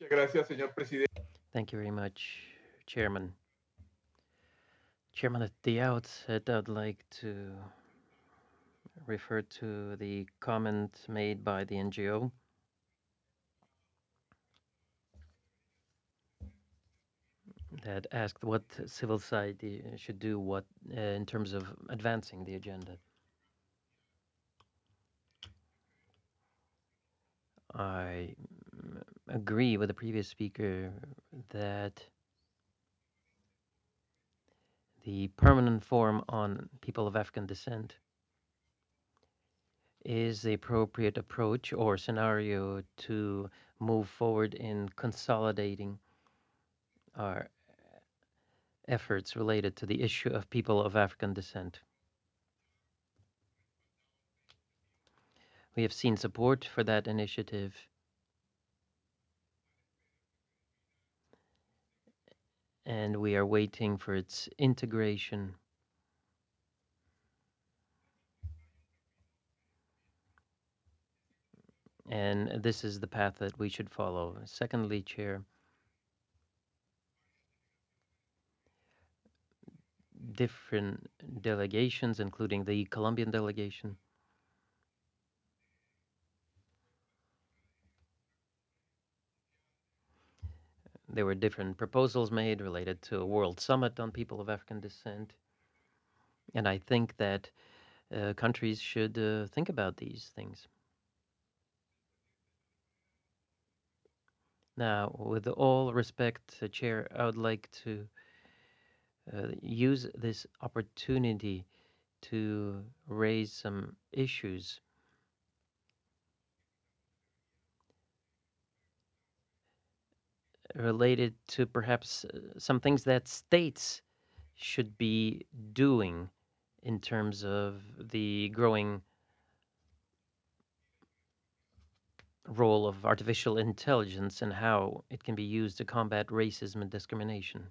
Thank you very much, Chairman. Chairman, at the outset, I'd like to refer to the comment made by the NGO that asked what civil society should do what in terms of advancing the agenda. I agree with the previous speaker that the permanent forum on people of African descent is the appropriate approach or scenario to move forward in consolidating our efforts related to the issue of people of African descent. We have seen support for that initiative, and we are waiting for its integration. And this is the path that we should follow. Secondly, Chair, different delegations, including the Colombian delegation, there were different proposals made related to a world summit on people of African descent. And I think that countries should think about these things. Now, with all respect, Chair, I would like to use this opportunity to raise some issues related to perhaps some things that states should be doing in terms of the growing role of artificial intelligence and how it can be used to combat racism and discrimination.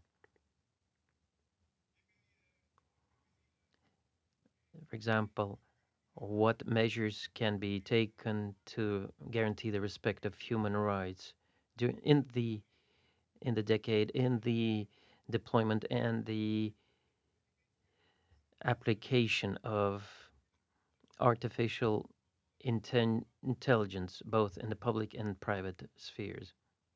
For example, what measures can be taken to guarantee the respect of human rights in the decade, in the deployment and the application of artificial intelligence, both in the public and private spheres.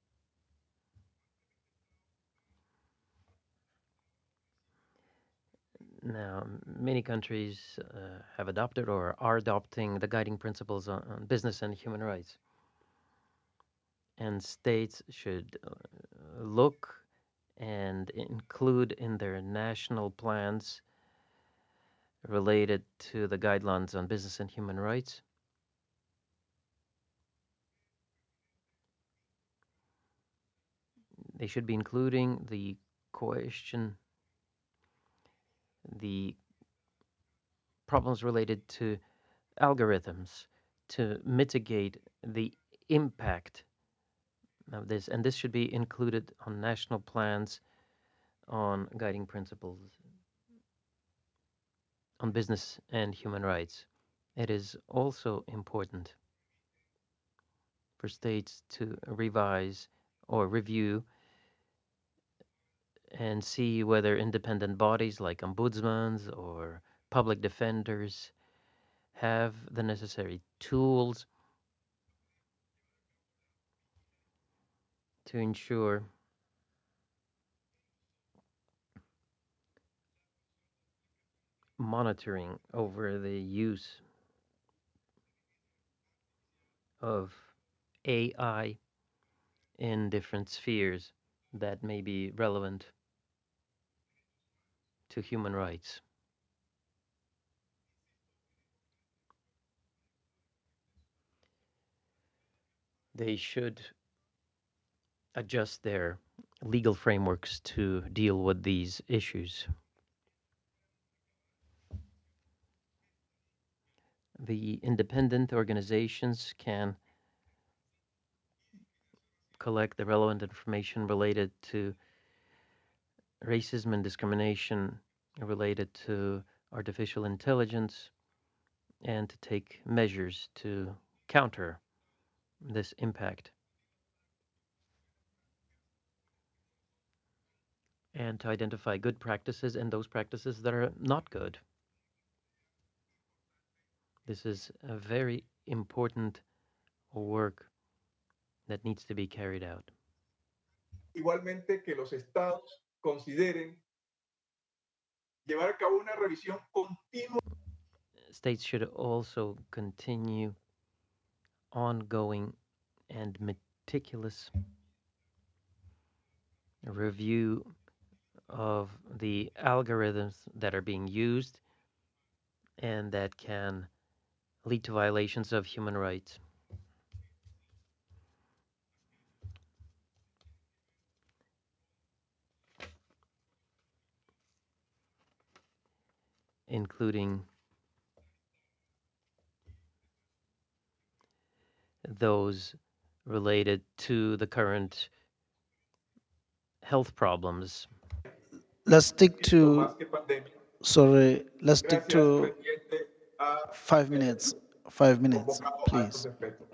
Now, many countries have adopted or are adopting the guiding principles on business and human rights. And states should look and include in their national plans related to the guidelines on business and human rights. They should be including question, the problems related to algorithms to mitigate the impact of this, and this should be included on national plans on guiding principles on business and human rights. It is also important for states to revise or review and see whether independent bodies like ombudsmans or public defenders have the necessary tools to ensure monitoring over the use of AI in different spheres that may be relevant to human rights. They should adjust their legal frameworks to deal with these issues. The independent organizations can collect the relevant information related to racism and discrimination related to artificial intelligence and to take measures to counter this impact. and to identify good practices and those practices that are not good. This is a very important work that needs to be carried out. Igualmente que los estados consideren llevar a cabo una revisión continua. States should also continue ongoing and meticulous review of the algorithms that are being used and that can lead to violations of human rights, including those related to the current health problems. Let's stick Esto to, más que pandemia. sorry, let's stick Gracias, to presidente, a 5 minutes. 5 minutes, convocado a estos please. efectos.